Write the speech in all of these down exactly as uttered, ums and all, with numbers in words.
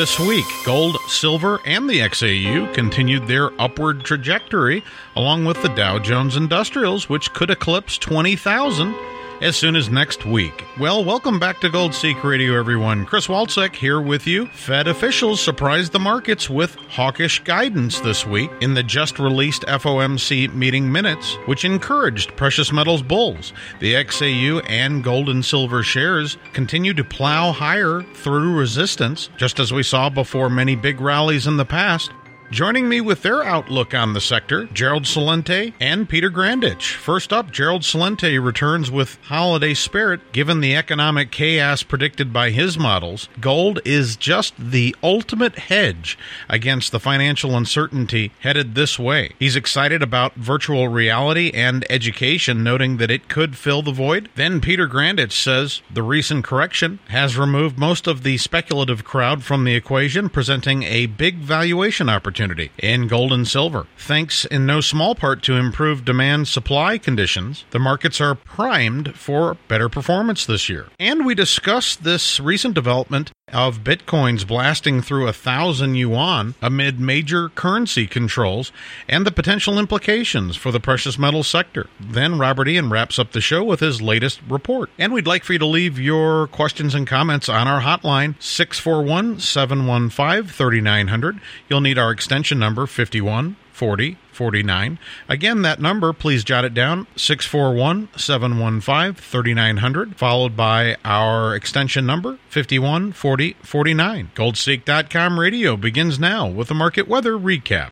this week, gold, silver, and the X A U continued their upward trajectory, along with the Dow Jones Industrials, which could eclipse twenty thousand as soon as next week. Well, welcome back to Gold Seek Radio, everyone. Chris Walczek here with you. Fed officials surprised the markets with hawkish guidance this week in the just-released F O M C meeting minutes, which encouraged precious metals bulls. The X A U and gold and silver shares continue to plow higher through resistance, just as we saw before many big rallies in the past. Joining me with their outlook on the sector, Gerald Celente and Peter Grandich. First up, Gerald Celente returns with holiday spirit. Given the economic chaos predicted by his models, gold is just the ultimate hedge against the financial uncertainty headed this way. He's excited about virtual reality and education, noting that it could fill the void. Then Peter Grandich says the recent correction has removed most of the speculative crowd from the equation, presenting a big valuation opportunity in gold and silver. Thanks in no small part to improved demand-supply conditions, the markets are primed for better performance this year. And we discussed this recent development of Bitcoins blasting through a thousand yuan amid major currency controls and the potential implications for the precious metals sector. Then Robert Ian wraps up the show with his latest report. And we'd like for you to leave your questions and comments on our hotline, six four one, seven one five, three nine zero zero. You'll need our extension number, fifty-one forty forty-nine. Again, that number, please jot it down, six four one, seven one five, three nine zero zero, followed by our extension number, fifty-one forty forty-nine. gold seek dot com radio begins now with a market weather recap.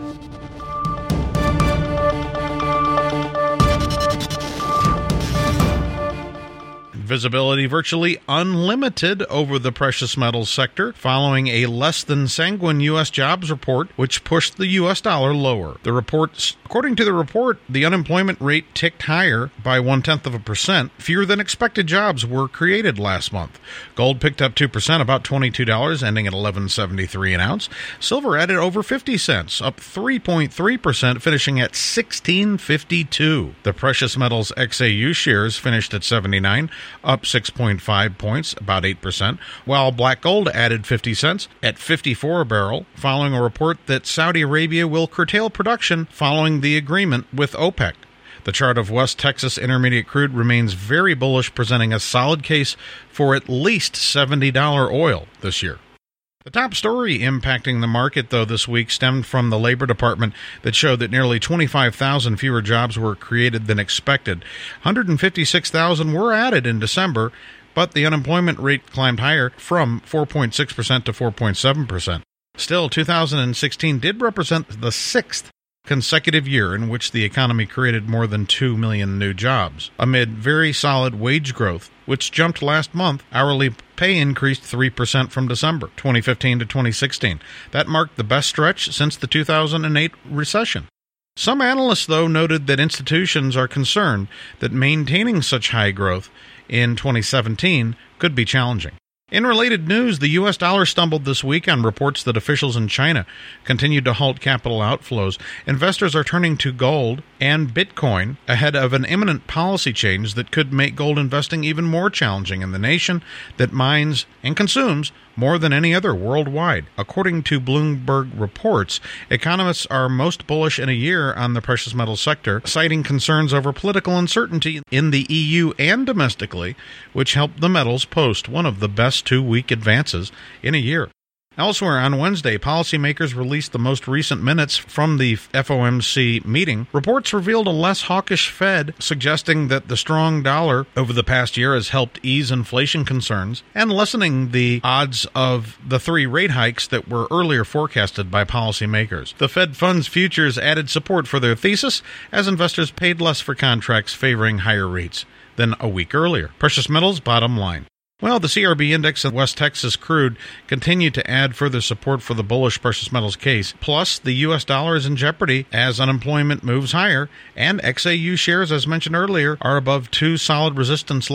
Visibility virtually unlimited over the precious metals sector following a less than sanguine U S jobs report, which pushed the U S dollar lower. The reports, according to the report, the unemployment rate ticked higher by one-tenth of a percent. Fewer than expected jobs were created last month. Gold picked up two percent, about twenty-two dollars, ending at eleven seventy-three an ounce. Silver added over fifty cents, up three point three percent, finishing at sixteen fifty-two. The precious metals X A U shares finished at seventy-nine, up six point five points, about eight percent, while black gold added fifty cents at fifty-four a barrel, following a report that Saudi Arabia will curtail production following the agreement with OPEC. The chart of West Texas Intermediate crude remains very bullish, presenting a solid case for at least seventy dollars oil this year. The top story impacting the market, though, this week stemmed from the Labor Department that showed that nearly twenty-five thousand fewer jobs were created than expected. one hundred fifty-six thousand were added in December, but the unemployment rate climbed higher from four point six percent to four point seven percent. Still, two thousand sixteen did represent the sixth consecutive year in which the economy created more than two million new jobs. Amid very solid wage growth, which jumped last month, hourly pay increased three percent from December twenty fifteen to twenty sixteen. That marked the best stretch since the two thousand eight recession. Some analysts, though, noted that institutions are concerned that maintaining such high growth in twenty seventeen could be challenging. In related news, the U S dollar stumbled this week on reports that officials in China continued to halt capital outflows. Investors are turning to gold and Bitcoin ahead of an imminent policy change that could make gold investing even more challenging in the nation that mines and consumes more than any other worldwide. According to Bloomberg reports, economists are most bullish in a year on the precious metals sector, citing concerns over political uncertainty in the E U and domestically, which helped the metals post one of the best two-week advances in a year. Elsewhere, on Wednesday, policymakers released the most recent minutes from the F O M C meeting. Reports revealed a less hawkish Fed, suggesting that the strong dollar over the past year has helped ease inflation concerns and lessening the odds of the three rate hikes that were earlier forecasted by policymakers. The Fed funds futures added support for their thesis as investors paid less for contracts favoring higher rates than a week earlier. Precious metals bottom line. Well, the C R B index and West Texas crude continue to add further support for the bullish precious metals case. Plus, the U S dollar is in jeopardy as unemployment moves higher, and X A U shares, as mentioned earlier, are above two solid resistance levels,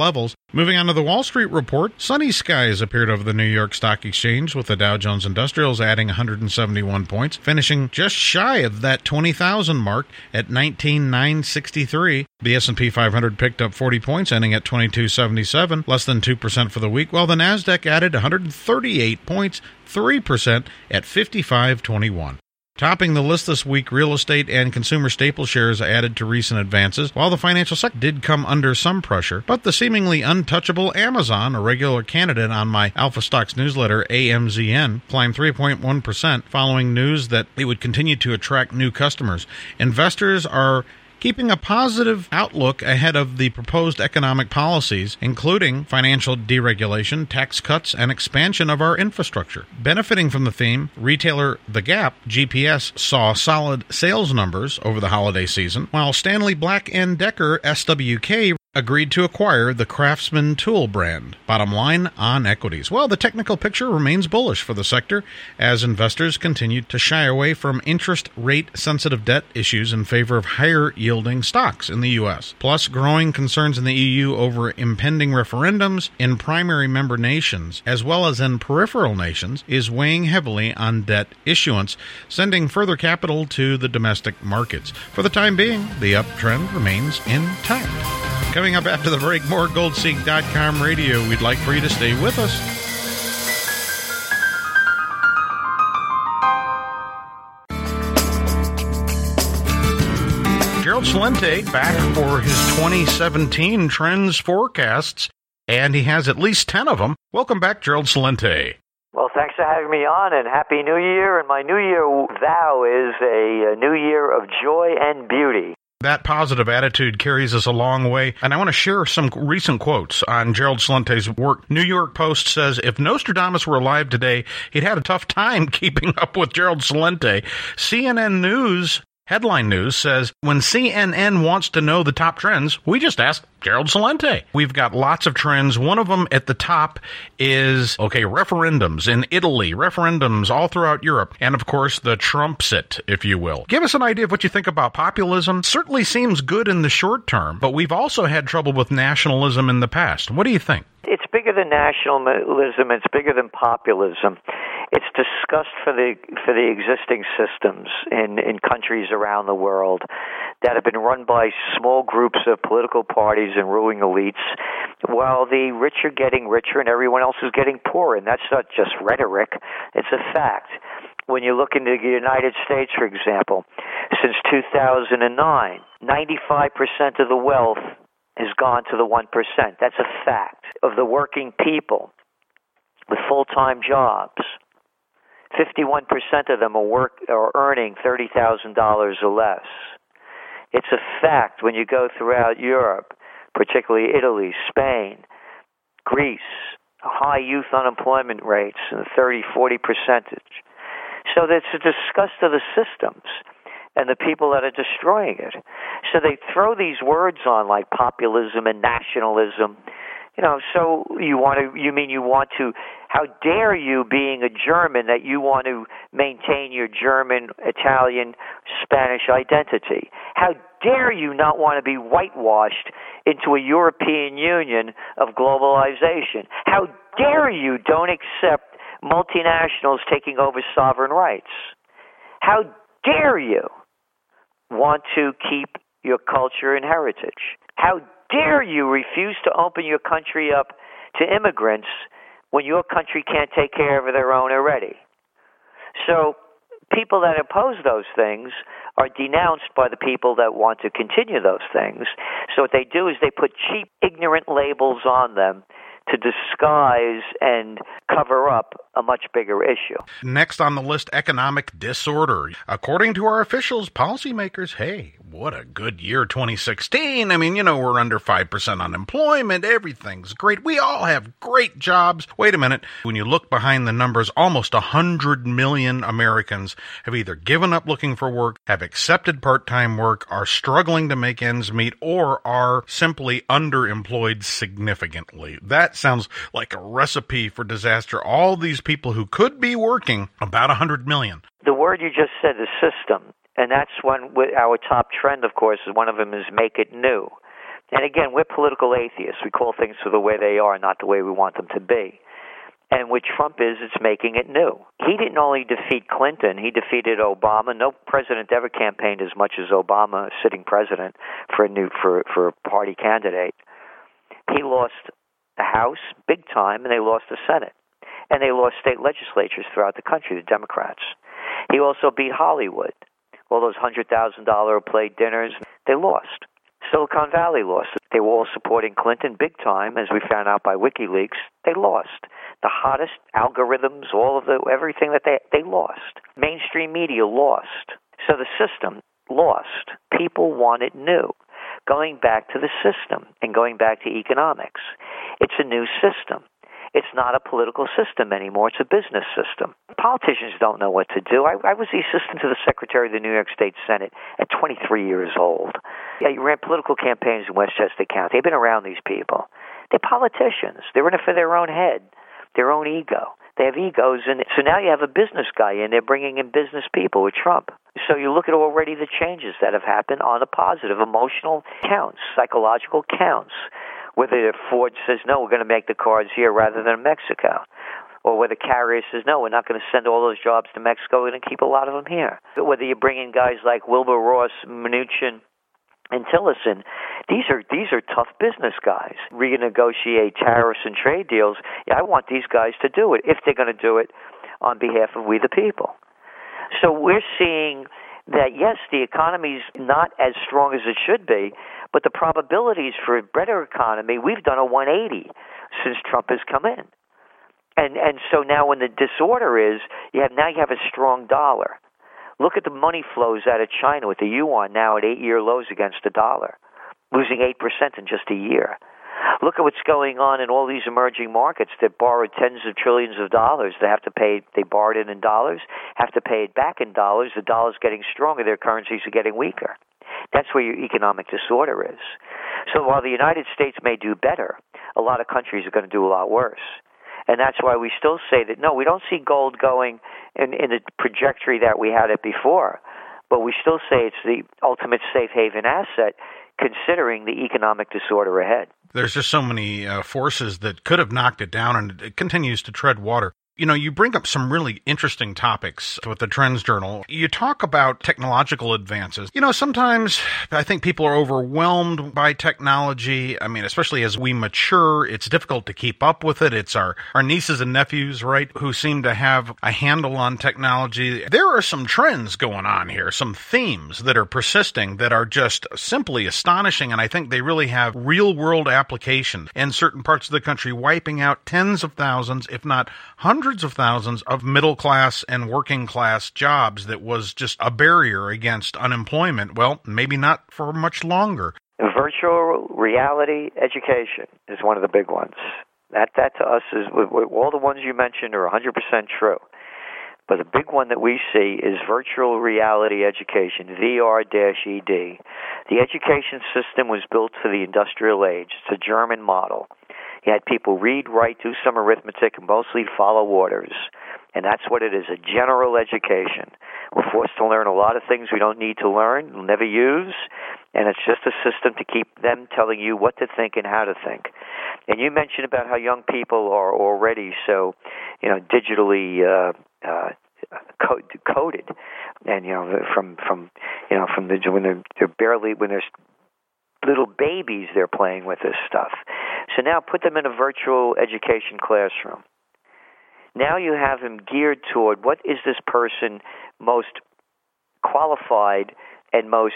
Moving on to the Wall Street report, sunny skies appeared over the New York Stock Exchange, with the Dow Jones Industrials adding one hundred seventy-one points, finishing just shy of that twenty thousand mark at nineteen thousand nine hundred sixty-three. The S and P five hundred picked up forty points, ending at twenty-two seventy-seven, less than two percent for the week, while the Nasdaq added one hundred thirty-eight points, three percent at fifty-five twenty-one. Topping the list this week, real estate and consumer staple shares added to recent advances, while the financial sector did come under some pressure. But the seemingly untouchable Amazon, a regular candidate on my Alpha Stocks newsletter, A M Z N, climbed three point one percent following news that it would continue to attract new customers. Investors are keeping a positive outlook ahead of the proposed economic policies, including financial deregulation, tax cuts, and expansion of our infrastructure. Benefiting from the theme, retailer The Gap, G P S, saw solid sales numbers over the holiday season, while Stanley Black and Decker, S W K, agreed to acquire the Craftsman tool brand. Bottom line on equities. Well, the technical picture remains bullish for the sector as investors continue to shy away from interest rate sensitive debt issues in favor of higher yielding stocks in the U S. Plus, growing concerns in the E U over impending referendums in primary member nations as well as in peripheral nations is weighing heavily on debt issuance, sending further capital to the domestic markets. For the time being, the uptrend remains intact. Coming up after the break, more Gold Seek dot com radio. We'd like for you to stay with us. Gerald Celente back for his twenty seventeen trends forecasts, and he has at least ten of them. Welcome back, Gerald Celente. Well, thanks for having me on, and Happy New Year. And my New Year vow is a, a new year of joy and beauty. That positive attitude carries us a long way, and I want to share some recent quotes on Gerald Celente's work. New York Post says, if Nostradamus were alive today, he'd had a tough time keeping up with Gerald Celente. C N N News, headline news, says, when C N N wants to know the top trends, we just ask Gerald Celente. We've got lots of trends. One of them at the top is, okay, referendums in Italy, referendums all throughout Europe, and of course the Trumpsit, if you will. Give us an idea of what you think about populism. Certainly seems good in the short term, but we've also had trouble with nationalism in the past. What do you think? It's bigger than nationalism. It's bigger than populism. It's disgust for the for the existing systems in, in countries around the world that have been run by small groups of political parties and ruling elites, while the rich are getting richer and everyone else is getting poorer. And that's not just rhetoric. It's a fact. When you look into the United States, for example, since two thousand nine, ninety-five percent of the wealth has gone to the one percent. That's a fact. Of the working people with full-time jobs, fifty-one percent of them are, work, are earning thirty thousand dollars or less. It's a fact when you go throughout Europe, particularly Italy, Spain, Greece, high youth unemployment rates, and thirty, forty percentage. So that's a disgust of the systems and the people that are destroying it. So they throw these words on like populism and nationalism. You know, so you want to, you mean you want to, how dare you, being a German, that you want to maintain your German, Italian, Spanish identity? How dare you not want to be whitewashed into a European Union of globalization? How dare you don't accept multinationals taking over sovereign rights? How dare you want to keep your culture and heritage? How dare you refuse to open your country up to immigrants when your country can't take care of their own already? So people that oppose those things are denounced by the people that want to continue those things. So what they do is they put cheap, ignorant labels on them to disguise and cover up a much bigger issue. Next on the list, economic disorder. According to our officials, policymakers, hey, what a good year twenty sixteen. I mean, you know, we're under five percent unemployment. Everything's great. We all have great jobs. Wait a minute. When you look behind the numbers, almost one hundred million Americans have either given up looking for work, have accepted part-time work, are struggling to make ends meet, or are simply underemployed significantly. That sounds like a recipe for disaster. All these people who could be working, about one hundred million. The word you just said is system. And that's one, our top trend, of course, is one of them is make it new. And again, we're political atheists. We call things for the way they are, not the way we want them to be. And what Trump is, it's making it new. He didn't only defeat Clinton, he defeated Obama. No president ever campaigned as much as Obama, sitting president, for a new for, for a party candidate. He lost the House big time, and they lost the Senate. And they lost state legislatures throughout the country, the Democrats. He also beat Hollywood. All those one hundred thousand dollars a plate dinners, they lost. Silicon Valley lost. They were all supporting Clinton big time, as we found out by WikiLeaks. They lost. The hottest algorithms, all of the everything that they they lost. Mainstream media lost. So the system lost. People wanted new. Going back to the system and going back to economics. It's a new system. It's not a political system anymore. It's a business system. Politicians don't know what to do. I, I was the assistant to the Secretary of the New York State Senate at twenty-three years old. Yeah, you ran political campaigns in Westchester County. They've been around these people. They're politicians. They're in it for their own head, their own ego. They have egos, and so now you have a business guy in there bringing in business people with Trump. So you look at already the changes that have happened on the positive, emotional counts, psychological counts. Whether Ford says, no, we're going to make the cars here rather than in Mexico. Or whether Carrier says, no, we're not going to send all those jobs to Mexico, we're going to keep a lot of them here. Whether you bring in guys like Wilbur Ross, Mnuchin, and Tillerson, these are these are tough business guys. Renegotiate tariffs and trade deals. Yeah, I want these guys to do it if they're going to do it on behalf of we the people. So we're seeing that, yes, the economy's not as strong as it should be, but the probabilities for a better economy, we've done a one eighty since Trump has come in. And and so now when the disorder is, you have now you have a strong dollar. Look at the money flows out of China with the yuan now at eight-year lows against the dollar, losing eight percent in just a year. Look at what's going on in all these emerging markets that borrowed tens of trillions of dollars. They have to pay, they borrowed it in dollars, have to pay it back in dollars. The dollar's getting stronger, their currencies are getting weaker. That's where your economic disorder is. So while the United States may do better, a lot of countries are going to do a lot worse. And that's why we still say that, no, we don't see gold going in, in the trajectory that we had it before, but we still say it's the ultimate safe haven asset considering the economic disorder ahead. There's just so many uh, forces that could have knocked it down, and it continues to tread water. You know, you bring up some really interesting topics with the Trends Journal. You talk about technological advances. You know, sometimes I think people are overwhelmed by technology. I mean, especially as we mature, it's difficult to keep up with it. It's our, our nieces and nephews, right, who seem to have a handle on technology. There are some trends going on here, some themes that are persisting that are just simply astonishing, and I think they really have real-world application in certain parts of the country, wiping out tens of thousands, if not hundreds of thousands of middle-class and working-class jobs that was just a barrier against unemployment. Well, maybe not for much longer. Virtual reality education is one of the big ones. That, that to us is, all the ones you mentioned are one hundred percent true. But the big one that we see is virtual reality education, V R E D. The education system was built for the industrial age. It's a German model. You had people read, write, do some arithmetic, and mostly follow orders. And that's what it is, a general education. We're forced to learn a lot of things we don't need to learn, we'll never use, and it's just a system to keep them telling you what to think and how to think. And you mentioned about how young people are already so, you know, digitally uh, uh, coded, and you know, from from you know, from the when they're, they're barely when they're little babies, they're playing with this stuff. So now put them in a virtual education classroom. Now you have them geared toward what is this person most qualified and most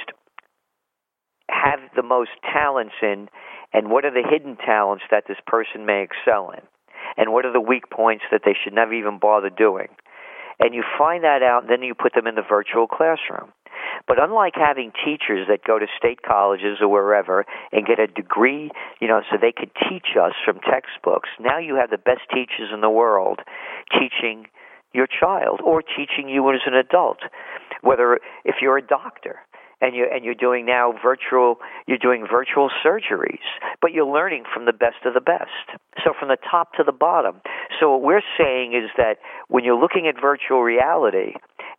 have the most talents in, and what are the hidden talents that this person may excel in, and what are the weak points that they should never even bother doing. And you find that out, and then you put them in the virtual classroom. But unlike having teachers that go to state colleges or wherever and get a degree, you know, so they could teach us from textbooks, now you have the best teachers in the world teaching your child or teaching you as an adult. Whether if you're a doctor and you and you're doing now virtual, you're doing virtual surgeries, but you're learning from the best of the best. So from the top to the bottom. So what we're saying is that when you're looking at virtual reality,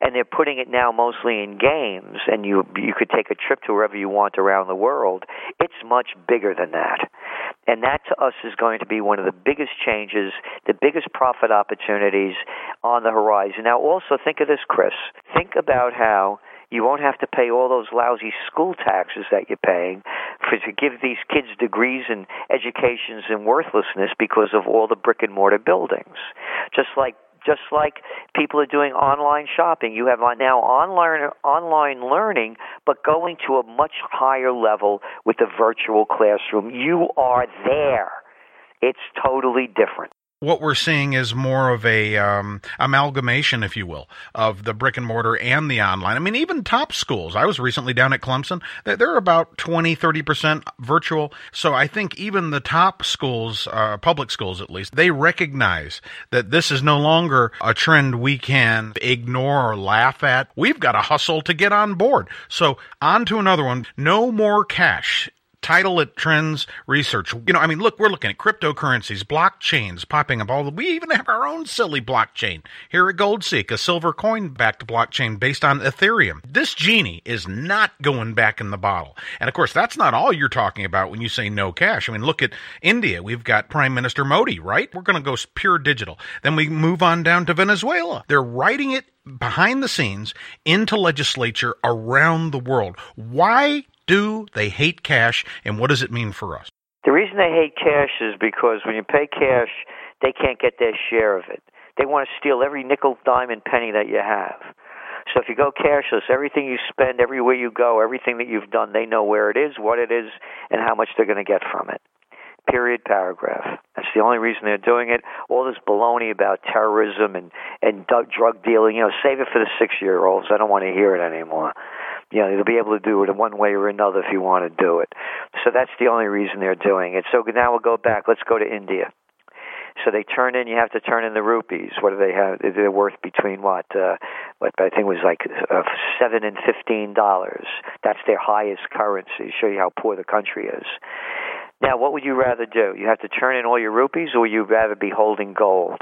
and they're putting it now mostly in games, and you you could take a trip to wherever you want around the world. It's much bigger than that. And that to us is going to be one of the biggest changes, the biggest profit opportunities on the horizon. Now also think of this, Chris. Think about how you won't have to pay all those lousy school taxes that you're paying for to give these kids degrees and educations in worthlessness because of all the brick and mortar buildings. Just like just like people are doing online shopping. You have now online online learning, but going to a much higher level with the virtual classroom. You are there. It's totally different. What we're seeing is more of a um, amalgamation, if you will, of the brick and mortar and the online. I mean, even top schools. I was recently down at Clemson. They're about twenty, thirty percent virtual. So I think even the top schools, uh, public schools at least, they recognize that this is no longer a trend we can ignore or laugh at. We've got to hustle to get on board. So on to another one. No more cash. Title it Trends Research. You know, I mean, look, we're looking at cryptocurrencies, blockchains popping up. All the, we even have our own silly blockchain here at GoldSeek, a silver coin-backed blockchain based on Ethereum. This genie is not going back in the bottle. And, of course, that's not all you're talking about when you say no cash. I mean, look at India. We've got Prime Minister Modi, right? We're going to go pure digital. Then we move on down to Venezuela. They're writing it behind the scenes into legislature around the world. Why do they hate cash, and what does it mean for us? The reason they hate cash is because when you pay cash, they can't get their share of it. They want to steal every nickel, dime, and penny that you have. So if you go cashless, everything you spend, everywhere you go, everything that you've done, they know where it is, what it is, and how much they're going to get from it. Period, paragraph. That's the only reason they're doing it. All this baloney about terrorism and, and drug dealing, you know, save it for the six-year-olds. I don't want to hear it anymore. You know, you'll be able to do it in one way or another if you want to do it. So that's the only reason they're doing it. So now we'll go back. Let's go to India. So they turn in, you have to turn in the rupees. What do they have? They're worth between what? Uh, what I think it was like uh, seven and fifteen dollars. That's their highest currency. Show you how poor the country is. Now, what would you rather do? You have to turn in all your rupees, or would you rather be holding gold?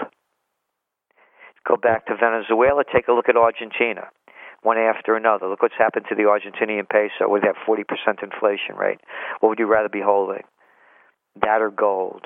Go back to Venezuela. Take a look at Argentina. One after another. Look what's happened to the Argentinian peso with that forty percent inflation rate. What would you rather be holding? That or gold?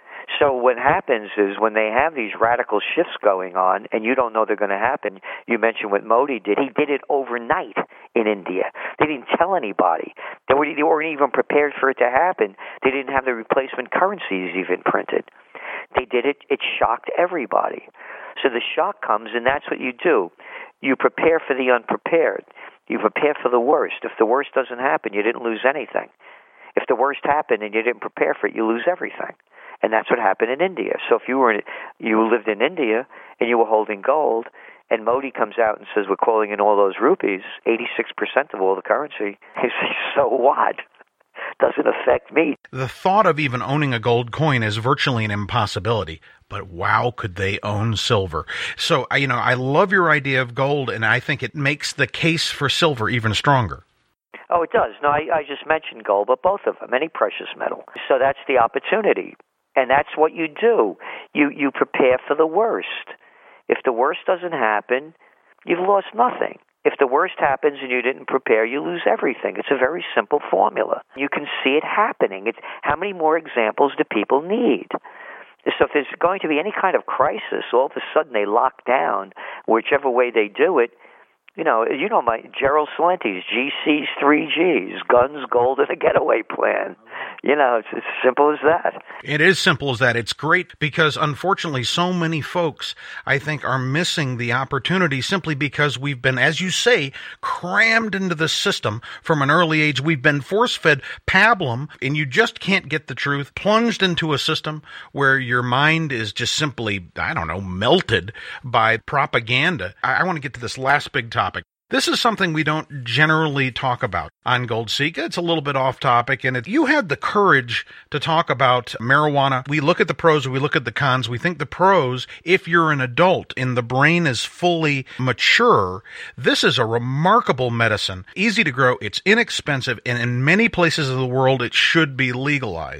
So what happens is when they have these radical shifts going on and you don't know they're going to happen, you mentioned what Modi did. He did it overnight in India. They didn't tell anybody. They weren't even prepared for it to happen. They didn't have the replacement currencies even printed. They did it. It shocked everybody. So the shock comes, and that's what you do. You prepare for the unprepared. You prepare for the worst. If the worst doesn't happen, you didn't lose anything. If the worst happened and you didn't prepare for it, you lose everything. And that's what happened in India. So if you were in, you lived in India and you were holding gold, and Modi comes out and says, we're calling in all those rupees, eighty-six percent of all the currency, you say, so what? Doesn't affect me. The thought of even owning a gold coin is virtually an impossibility. But wow, could they own silver? So, you know, I love your idea of gold, and I think it makes the case for silver even stronger. Oh, it does. No, I, I just mentioned gold, but both of them, any precious metal. So that's the opportunity. And that's what you do. You you prepare for the worst. If the worst doesn't happen, you've lost nothing. If the worst happens and you didn't prepare, you lose everything. It's a very simple formula. You can see it happening. It's, how many more examples do people need? So if there's going to be any kind of crisis, all of a sudden they lock down, whichever way they do it. You know, you know my Gerald Celenti's G C's three Gs, guns, gold, and a getaway plan. You know, it's as simple as that. It is simple as that. It's great because, unfortunately, so many folks, I think, are missing the opportunity simply because we've been, as you say, crammed into the system from an early age. We've been force-fed pablum, and you just can't get the truth, plunged into a system where your mind is just simply, I don't know, melted by propaganda. I, I want to get to this last big topic. This is something we don't generally talk about on GoldSeek. It's a little bit off topic, and if you had the courage to talk about marijuana, we look at the pros, we look at the cons. We think the pros, if you're an adult and the brain is fully mature, this is a remarkable medicine, easy to grow, it's inexpensive, and in many places of the world it should be legalized.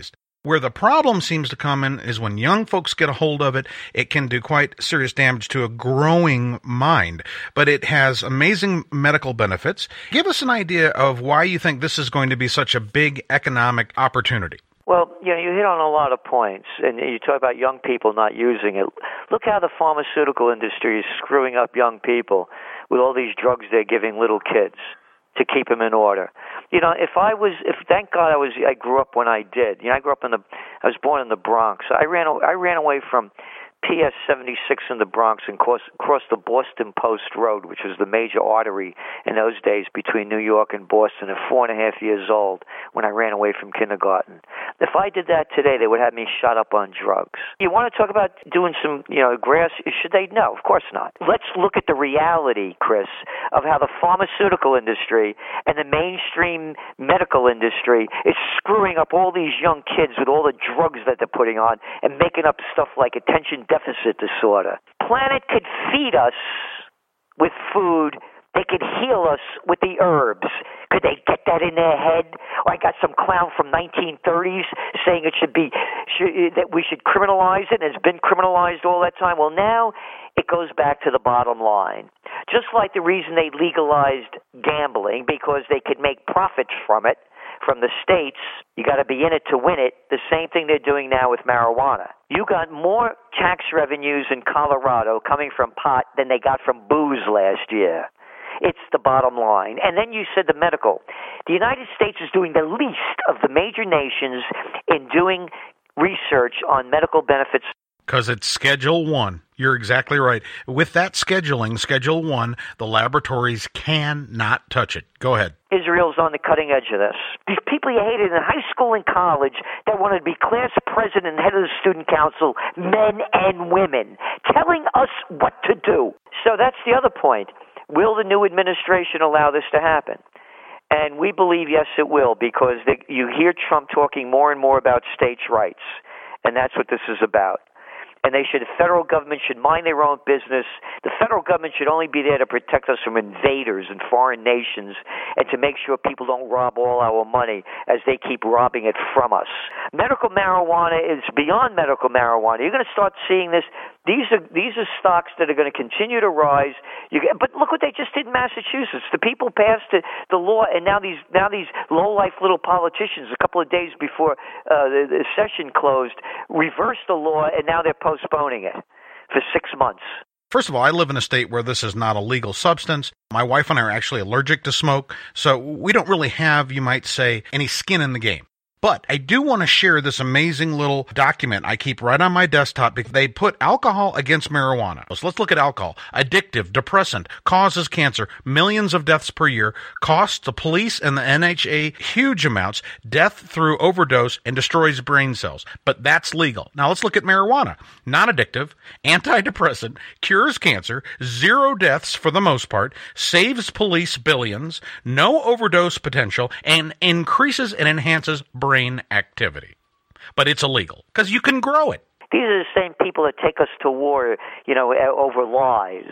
Where the problem seems to come in is when young folks get a hold of it, it can do quite serious damage to a growing mind. But it has amazing medical benefits. Give us an idea of why you think this is going to be such a big economic opportunity. Well, you know, you hit on a lot of points, and you talk about young people not using it. Look how the pharmaceutical industry is screwing up young people with all these drugs they're giving little kids to keep them in order. You know, if I was, if thank God I was, I grew up when I did. You know, I grew up in the, I was born in the Bronx. I ran, I ran away from P S seventy-six in the Bronx and crossed, crossed the Boston Post Road, which was the major artery in those days between New York and Boston, at four and a half years old when I ran away from kindergarten. If I did that today, they would have me shot up on drugs. You want to talk about doing some, you know, grass? Should they? No, of course not. Let's look at the reality, Chris, of how the pharmaceutical industry and the mainstream medical industry is screwing up all these young kids with all the drugs that they're putting on and making up stuff like attention deficit disorder. Planet could feed us with food. They could heal us with the herbs. Could they get that in their head? Or I got some clown from nineteen thirties saying it should be should, that we should criminalize it, and it's been criminalized all that time. Well, now it goes back to the bottom line. Just like the reason they legalized gambling, because they could make profits from it, from the states, you got to be in it to win it. The same thing they're doing now with marijuana. You got more tax revenues in Colorado coming from pot than they got from booze last year. It's the bottom line. And then you said the medical. The United States is doing the least of the major nations in doing research on medical benefits. Because it's Schedule one. You're exactly right. With that scheduling, Schedule one, the laboratories cannot touch it. Go ahead. Israel's on the cutting edge of this. These people you hated in high school and college that wanted to be class president and head of the student council, men and women, telling us what to do. So that's the other point. Will the new administration allow this to happen? And we believe, yes, it will, because they, you hear Trump talking more and more about states' rights, and that's what this is about. And they should, the federal government should mind their own business. The federal government should only be there to protect us from invaders and foreign nations and to make sure people don't rob all our money as they keep robbing it from us. Medical marijuana is beyond medical marijuana. You're going to start seeing this. These are these are stocks that are going to continue to rise. You get, but look what they just did in Massachusetts. The people passed the, the law, and now these now these low-life little politicians, a couple of days before uh, the, the session closed, reversed the law, and now they're postponing it for six months. First of all, I live in a state where this is not a legal substance. My wife and I are actually allergic to smoke, so we don't really have, you might say, any skin in the game. But I do want to share this amazing little document I keep right on my desktop because they put alcohol against marijuana. So let's look at alcohol. Addictive, depressant, causes cancer, millions of deaths per year, costs the police and the N H A huge amounts, death through overdose, and destroys brain cells. But that's legal. Now let's look at marijuana. Non-addictive, antidepressant, cures cancer, zero deaths for the most part, saves police billions, no overdose potential, and increases and enhances brain brain activity. But it's illegal because you can grow it. These are the same people that take us to war, you know, over lies.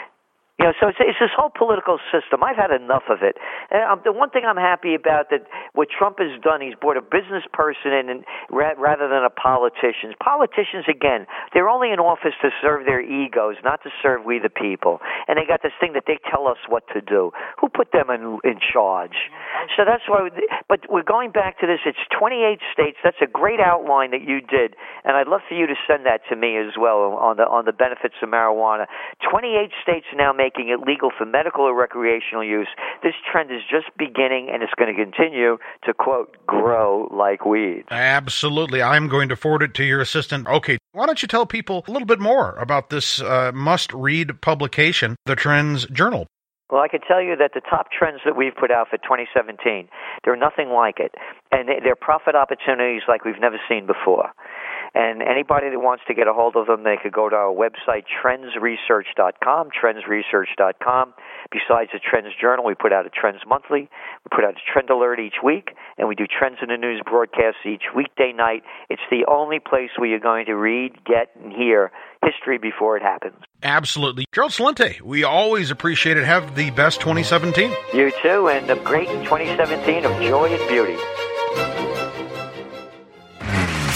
You know, so it's, it's this whole political system. I've had enough of it. And um, the one thing I'm happy about that what Trump has done, he's brought a business person in and, ra- rather than a politician. Politicians, again, they're only in office to serve their egos, not to serve we the people. And they got this thing that they tell us what to do. Who put them in, in charge? So that's why. We, but we're going back to this. It's twenty-eight states. That's a great outline that you did, and I'd love for you to send that to me as well on the on the benefits of marijuana. twenty-eight states now make making it legal for medical or recreational use. This trend is just beginning, and it's going to continue to, quote, grow like weeds. Absolutely. I'm going to forward it to your assistant. Okay, why don't you tell people a little bit more about this uh, must-read publication, The Trends Journal? Well, I can tell you that the top trends that we've put out for twenty seventeen, they're nothing like it. And they're profit opportunities like we've never seen before. And anybody that wants to get a hold of them, they could go to our website, trends research dot com, trends research dot com. Besides the Trends Journal, we put out a Trends Monthly. We put out a Trend Alert each week, and we do Trends in the News broadcasts each weekday night. It's the only place where you're going to read, get, and hear history before it happens. Absolutely. Gerald Celente, we always appreciate it. Have the best twenty seventeen. You too, and a great twenty seventeen of joy and beauty.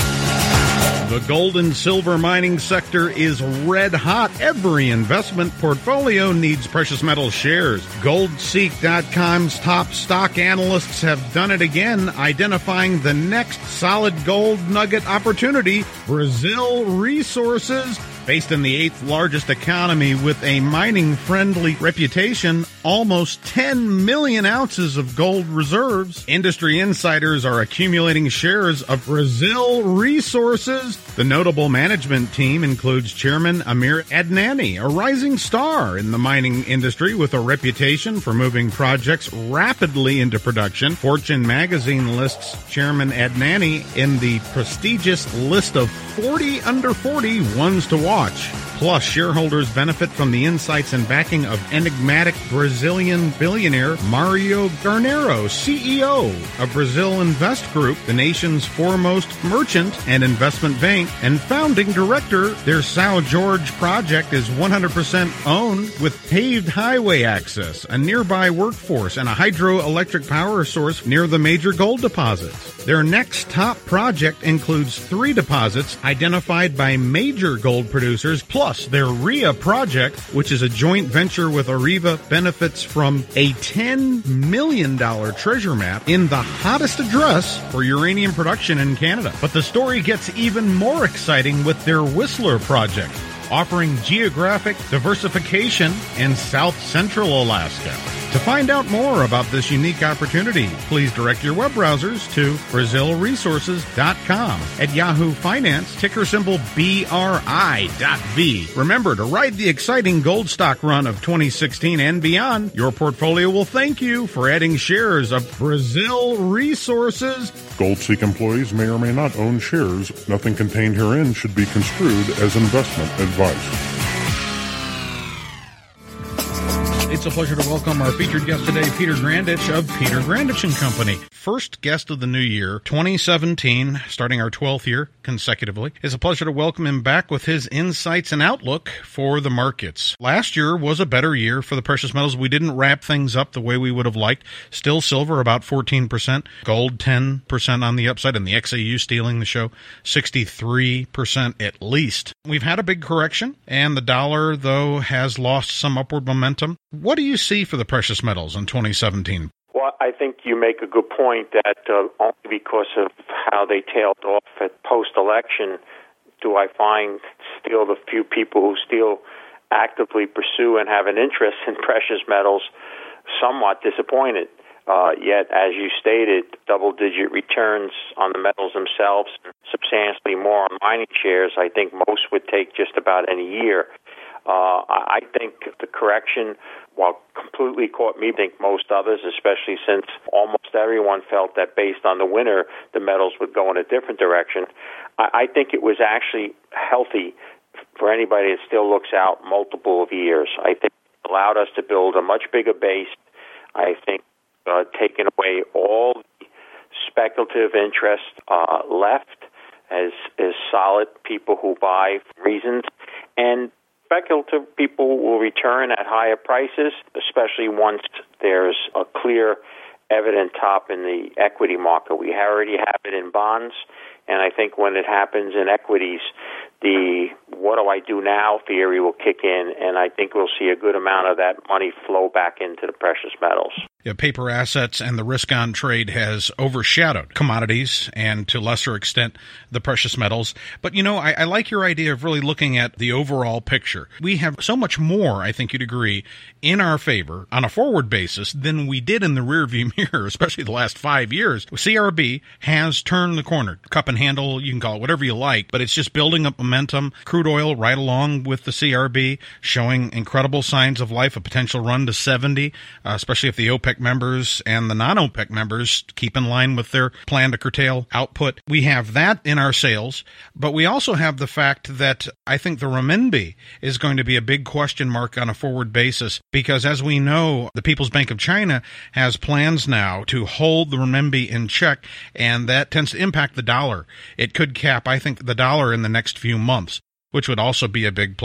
The gold and silver mining sector is red hot. Every investment portfolio needs precious metal shares. gold seek dot com's top stock analysts have done it again, identifying the next solid gold nugget opportunity, Brazil Resources. Based in the eighth largest economy with a mining-friendly reputation, almost ten million ounces of gold reserves. Industry insiders are accumulating shares of Brazil Resources. The notable management team includes Chairman Amir Adnani, a rising star in the mining industry with a reputation for moving projects rapidly into production. Fortune magazine lists Chairman Adnani in the prestigious list of forty under forty ones to watch. Plus, shareholders benefit from the insights and backing of enigmatic Brazilian billionaire Mario Garnero, C E O of Brazil Invest Group, the nation's foremost merchant and investment bank, and founding director. Their São Jorge project is one hundred percent owned with paved highway access, a nearby workforce, and a hydroelectric power source near the major gold deposits. Their next top project includes three deposits identified by major gold producers, plus their R I A project, which is a joint venture with Areva, benefits from a ten million dollars treasure map in the hottest address for uranium production in Canada. But the story gets even more exciting with their Whistler project, offering geographic diversification in South Central Alaska. To find out more about this unique opportunity, please direct your web browsers to Brazil Resources dot com. At Yahoo Finance, ticker symbol B R I dot V. Remember, to ride the exciting gold stock run of twenty sixteen and beyond, your portfolio will thank you for adding shares of Brazil Resources. GoldSeek employees may or may not own shares. Nothing contained herein should be construed as investment advice. It's a pleasure to welcome our featured guest today, Peter Grandich of Peter Grandich and Company. First guest of the new year, twenty seventeen, starting our twelfth year consecutively. It's a pleasure to welcome him back with his insights and outlook for the markets. Last year was a better year for the precious metals. We didn't wrap things up the way we would have liked. Still silver about fourteen percent, gold ten percent on the upside, and the X A U stealing the show, sixty-three percent at least. We've had a big correction, and the dollar, though, has lost some upward momentum. What do you see for the precious metals in twenty seventeen? Well, I think you make a good point that uh, only because of how they tailed off at post-election do I find still the few people who still actively pursue and have an interest in precious metals somewhat disappointed. Uh, yet, as you stated, double-digit returns on the metals themselves, substantially more on mining shares, I think most would take just about any year. Uh, I think the correction, while completely caught me, I think most others, especially since almost everyone felt that based on the winter, the metals would go in a different direction. I, I think it was actually healthy for anybody that still looks out multiple of years. I think it allowed us to build a much bigger base. I think uh, taking away all the speculative interest uh, left as, as solid people who buy for reasons, and speculative people will return at higher prices, especially once there's a clear, evident top in the equity market. We already have it in bonds, and I think when it happens in equities, the what do I do now theory will kick in, and I think we'll see a good amount of that money flow back into the precious metals. Yeah, paper assets and the risk-on trade has overshadowed commodities and, to a lesser extent, the precious metals. But, you know, I, I like your idea of really looking at the overall picture. We have so much more, I think you'd agree, in our favor on a forward basis than we did in the rearview mirror, especially the last five years. C R B has turned the corner. Cup and handle, you can call it whatever you like, but it's just building up momentum. Crude oil right along with the C R B, showing incredible signs of life, a potential run to seventy, uh, especially if the OPEC members and the non-OPEC members keep in line with their plan to curtail output. We have that in our sales, but we also have the fact that I think the renminbi is going to be a big question mark on a forward basis, because as we know, the People's Bank of China has plans now to hold the renminbi in check, and that tends to impact the dollar. It could cap, I think, the dollar in the next few months, which would also be a big plus.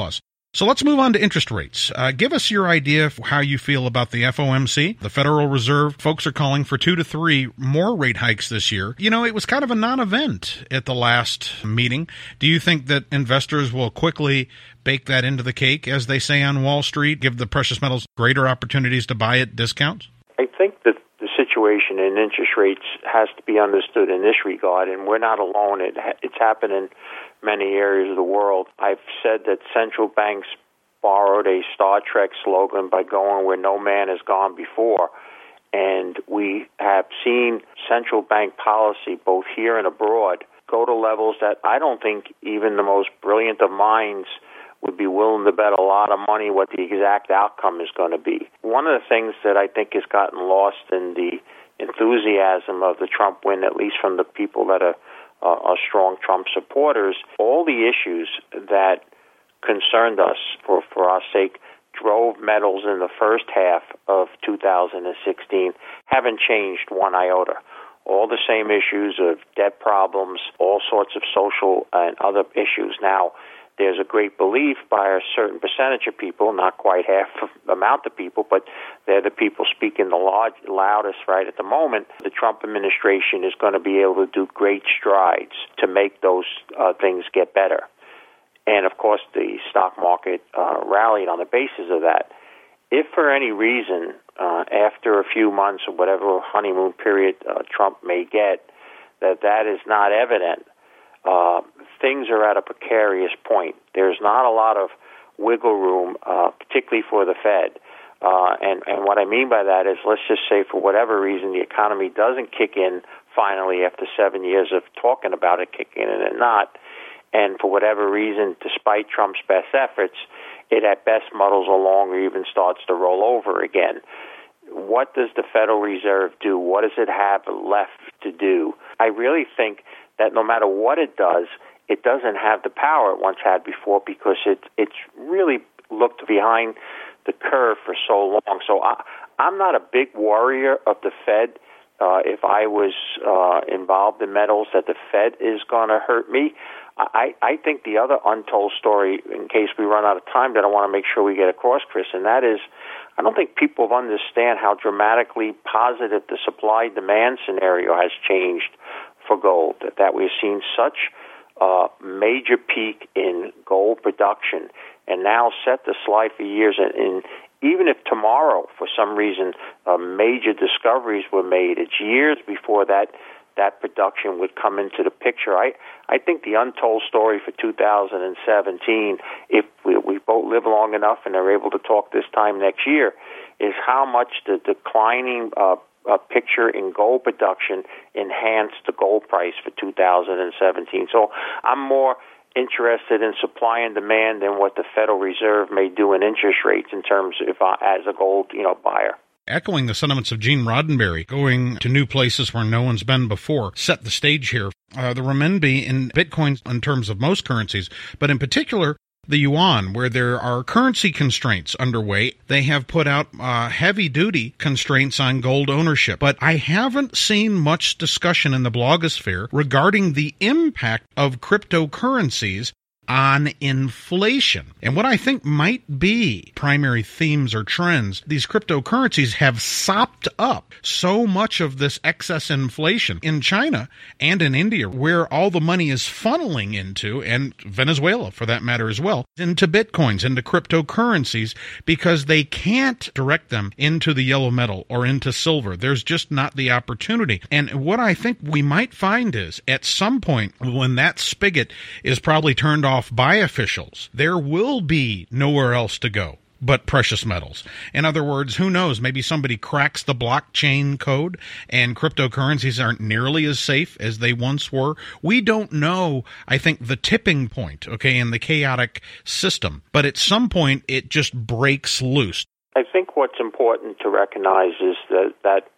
So let's move on to interest rates. Uh, give us your idea of how you feel about the F O M C. The Federal Reserve folks are calling for two to three more rate hikes this year. You know, it was kind of a non-event at the last meeting. Do you think that investors will quickly bake that into the cake, as they say on Wall Street, give the precious metals greater opportunities to buy at discounts? I think that the situation in interest rates has to be understood in this regard, and we're not alone. It, it's happened in many areas of the world. I've said that central banks borrowed a Star Trek slogan by going where no man has gone before, and we have seen central bank policy, both here and abroad, go to levels that I don't think even the most brilliant of minds would be willing to bet a lot of money what the exact outcome is going to be. One of the things that I think has gotten lost in the enthusiasm of the Trump win, at least from the people that are, uh, are strong Trump supporters, all the issues that concerned us for, for our sake drove metals in the first half of two thousand sixteen haven't changed one iota. All the same issues of debt problems, all sorts of social and other issues. Now, there's a great belief by a certain percentage of people, not quite half the amount of people, but they're the people speaking the large, loudest right at the moment. The Trump administration is going to be able to do great strides to make those uh, things get better. And, of course, the stock market uh, rallied on the basis of that. If for any reason, uh, after a few months or whatever honeymoon period uh, Trump may get, that that is not evident, Uh, things are at a precarious point. There's not a lot of wiggle room, uh, particularly for the Fed. Uh, and, and what I mean by that is, let's just say for whatever reason the economy doesn't kick in finally after seven years of talking about it kicking in and not, and for whatever reason, despite Trump's best efforts, it at best muddles along or even starts to roll over again. What does the Federal Reserve do? What does it have left to do? I really think that no matter what it does, it doesn't have the power it once had before, because it, it's really looked behind the curve for so long. So I, I'm not a big warrior of the Fed. Uh, if I was uh, involved in metals, that the Fed is going to hurt me. I, I think the other untold story, in case we run out of time, that I want to make sure we get across, Chris, and that is, I don't think people understand how dramatically positive the supply-demand scenario has changed for gold, that, that we've seen such a major peak in gold production and now set the slide for years. And, and even if tomorrow, for some reason, uh, major discoveries were made, it's years before that that production would come into the picture. I, I think the untold story for two thousand seventeen, if we, we both live long enough and are able to talk this time next year, is how much the declining uh, uh, picture in gold production enhanced the gold price for two thousand seventeen. So I'm more interested in supply and demand than what the Federal Reserve may do in interest rates in terms of uh, as a gold, you know, buyer. Echoing the sentiments of Gene Roddenberry, going to new places where no one's been before, set the stage here. Uh, the renminbi in Bitcoin in terms of most currencies, but in particular the yuan, where there are currency constraints underway. They have put out uh, heavy-duty constraints on gold ownership. But I haven't seen much discussion in the blogosphere regarding the impact of cryptocurrencies on inflation. And what I think might be primary themes or trends, these cryptocurrencies have sopped up so much of this excess inflation in China and in India, where all the money is funneling into, and Venezuela for that matter as well, into bitcoins, into cryptocurrencies, because they can't direct them into the yellow metal or into silver. There's just not the opportunity. And what I think we might find is, at some point when that spigot is probably turned off by officials, there will be nowhere else to go but precious metals. In other words, who knows, maybe somebody cracks the blockchain code and cryptocurrencies aren't nearly as safe as they once were. We don't know, I think, the tipping point, okay, in the chaotic system. But at some point, it just breaks loose. I think what's important to recognize is that, that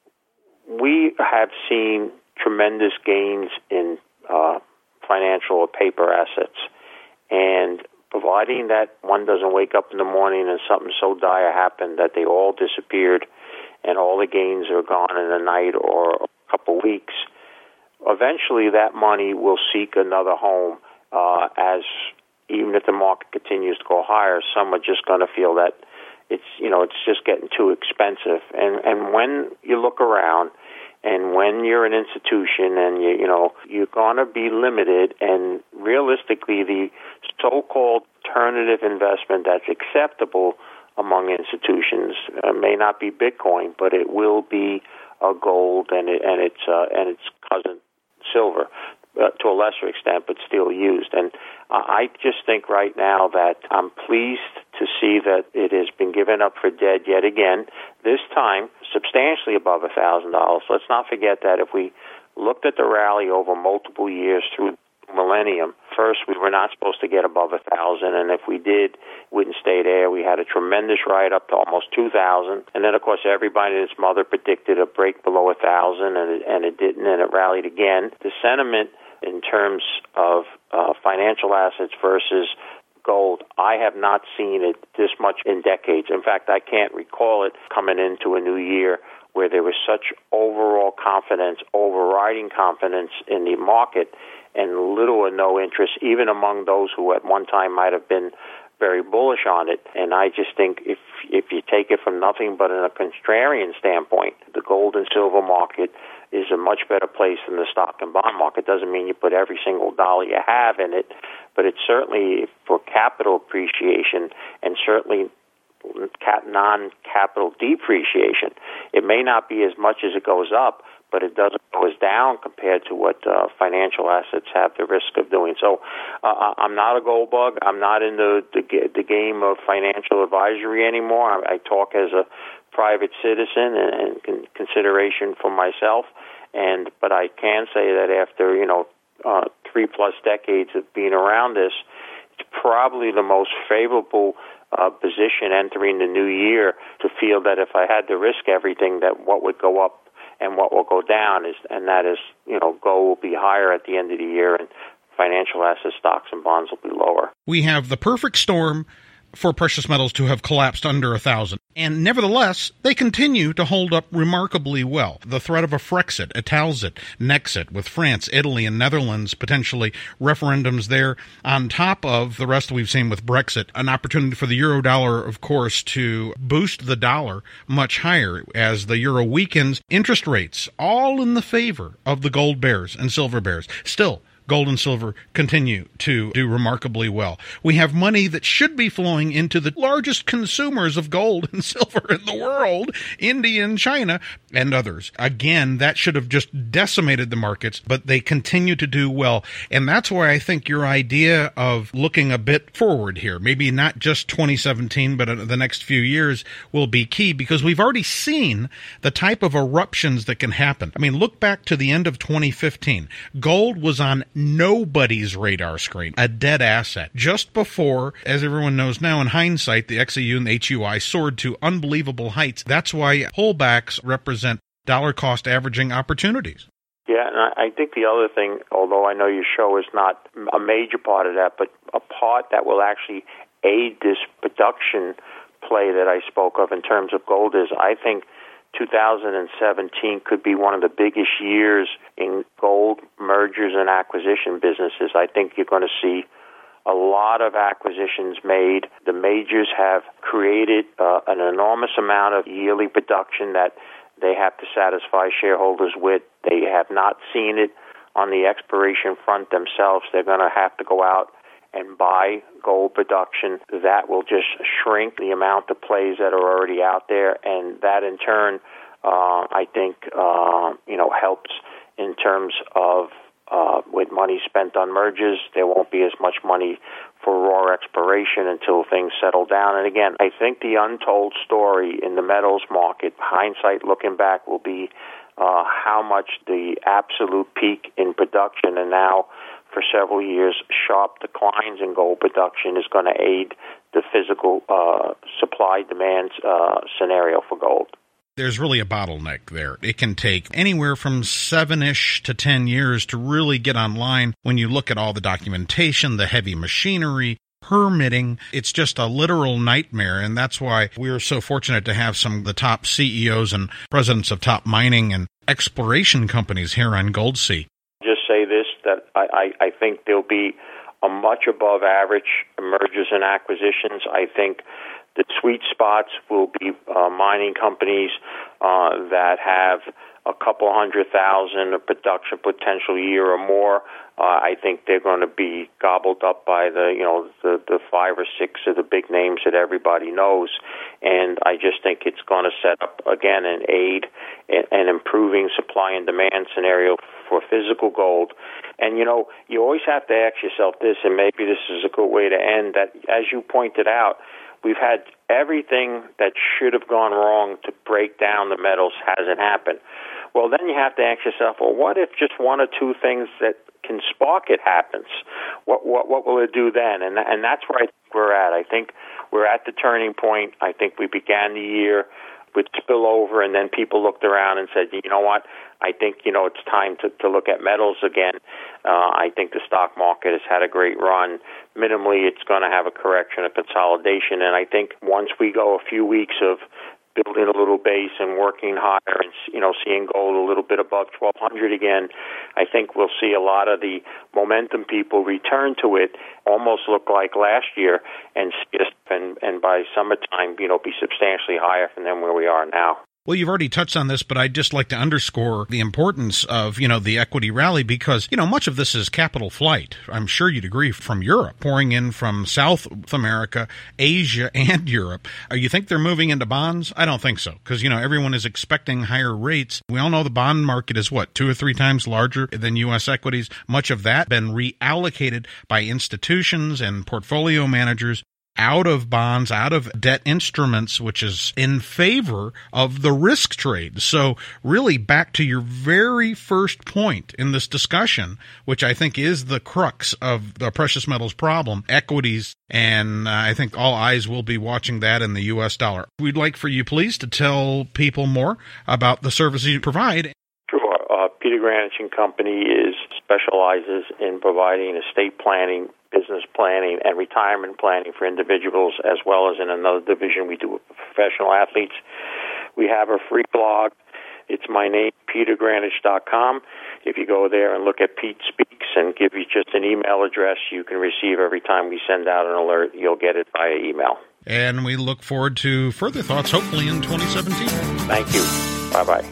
we have seen tremendous gains in uh, financial or paper assets. And providing that one doesn't wake up in the morning and something so dire happened that they all disappeared and all the gains are gone in a night or a couple weeks, eventually that money will seek another home uh, as even if the market continues to go higher, some are just going to feel that it's, you know, it's just getting too expensive. And and when you look around, and when you're an institution, and you you know you're going to be limited, and realistically, the so-called alternative investment that's acceptable among institutions uh, may not be Bitcoin, but it will be uh, gold and it, and its uh, and its cousin silver. Uh, to a lesser extent, but still used. And uh, I just think right now that I'm pleased to see that it has been given up for dead yet again, this time substantially above one thousand dollars. Let's not forget that if we looked at the rally over multiple years through the millennium, first we were not supposed to get above one thousand, and if we did, wouldn't stay there. We had a tremendous ride up to almost two thousand, and then, of course, everybody and its mother predicted a break below one thousand, and it, and it didn't, and it rallied again. The sentiment in terms of uh, financial assets versus gold, I have not seen it this much in decades. In fact, I can't recall it coming into a new year where there was such overall confidence, overriding confidence in the market, and little or no interest, even among those who at one time might have been very bullish on it. And I just think if if you take it from nothing but in a contrarian standpoint, the gold and silver market is a much better place than the stock and bond market. Doesn't mean you put every single dollar you have in it, but it's certainly for capital appreciation and certainly non-capital depreciation. It may not be as much as it goes up, but it doesn't go as down compared to what uh, financial assets have the risk of doing. So uh, I'm not a gold bug. I'm not in the, the, the game of financial advisory anymore. I, I talk as a private citizen and, and con- consideration for myself. And but I can say that after, you know, uh, three-plus decades of being around this, it's probably the most favorable uh, position entering the new year to feel that if I had to risk everything, that what would go up and what will go down is, and that is, you know, gold will be higher at the end of the year, and financial assets, stocks, and bonds will be lower. We have the perfect storm for precious metals to have collapsed under a thousand, and nevertheless, they continue to hold up remarkably well. The threat of a Frexit, a Italzit, Nexit with France, Italy, and Netherlands, potentially referendums there, on top of the rest we've seen with Brexit, an opportunity for the euro dollar, of course, to boost the dollar much higher as the euro weakens. Interest rates, all in the favor of the gold bears and silver bears. Still, gold and silver continue to do remarkably well. We have money that should be flowing into the largest consumers of gold and silver in the world, India and China and others. Again, that should have just decimated the markets, but they continue to do well. And that's why I think your idea of looking a bit forward here, maybe not just twenty seventeen, but the next few years, will be key, because we've already seen the type of eruptions that can happen. I mean, look back to the end of twenty fifteen. Gold was on nobody's radar screen, a dead asset. Just before, as everyone knows now in hindsight, the X E U and the H U I soared to unbelievable heights. That's why pullbacks represent dollar cost averaging opportunities. Yeah, and I think the other thing, although I know your show is not a major part of that, but a part that will actually aid this production play that I spoke of in terms of gold is, I think two thousand seventeen could be one of the biggest years in gold mergers and acquisition businesses. I think you're going to see a lot of acquisitions made. The majors have created uh, an enormous amount of yearly production that they have to satisfy shareholders with. They have not seen it on the exploration front themselves. They're going to have to go out and buy gold production. That will just shrink the amount of plays that are already out there, and that in turn, uh, I think, uh, you know, helps in terms of uh, with money spent on mergers. There won't be as much money for raw exploration until things settle down. And again, I think the untold story in the metals market, hindsight looking back, will be uh, how much the absolute peak in production and now for several years sharp declines in gold production is going to aid the physical uh, supply-demand uh, scenario for gold. There's really a bottleneck there. It can take anywhere from seven-ish to ten years to really get online when you look at all the documentation, the heavy machinery, permitting. It's just a literal nightmare, and that's why we're so fortunate to have some of the top C E Os and presidents of top mining and exploration companies here on Goldsea. Just say this, that I, I, I think there'll be a a much above average mergers and acquisitions. I think the sweet spots will be uh, mining companies uh, that have a couple hundred thousand of production potential a year or more. Uh, I think they're going to be gobbled up by the, you know, the, the five or six of the big names that everybody knows. And I just think it's going to set up, again, an aid in, in improving supply and demand scenario for physical gold. And, you know, you always have to ask yourself this, and maybe this is a good way to end, that as you pointed out, we've had everything that should have gone wrong to break down the metals hasn't happened. Well, then you have to ask yourself, well, what if just one or two things that can spark it happens? What what what will it do then? And and that's where I think we're at. I think we're at the turning point. I think we began the year with spillover, and then people looked around and said, you know what? I think, you know, it's time to, to look at metals again. Uh, I think the stock market has had a great run. Minimally, it's going to have a correction, a consolidation, and I think once we go a few weeks of building a little base and working higher and, you know, seeing gold a little bit above twelve hundred again, I think we'll see a lot of the momentum people return to it, almost look like last year, and and, and by summertime, you know, be substantially higher than where we are now. Well, you've already touched on this, but I'd just like to underscore the importance of, you know, the equity rally because, you know, much of this is capital flight. I'm sure you'd agree from Europe, pouring in from South America, Asia, and Europe. Uh, you think they're moving into bonds? I don't think so because, you know, everyone is expecting higher rates. We all know the bond market is, what, two or three times larger than U S equities. Much of that been reallocated by institutions and portfolio managers out of bonds, out of debt instruments, which is in favor of the risk trade. So really back to your very first point in this discussion, which I think is the crux of the precious metals problem, equities, and uh, I think all eyes will be watching that in the U S dollar. We'd like for you, please, to tell people more about the services you provide. Sure. Uh, Peter Granich and Company is specializes in providing estate planning, business planning, and retirement planning for individuals, as well as in another division we do with professional athletes. We have a free blog. It's my name, peter granich dot com. If you go there and look at Pete Speaks and give you just an email address, you can receive every time we send out an alert. You'll get it via email. And we look forward to further thoughts, hopefully in twenty seventeen. Thank you. Bye-bye.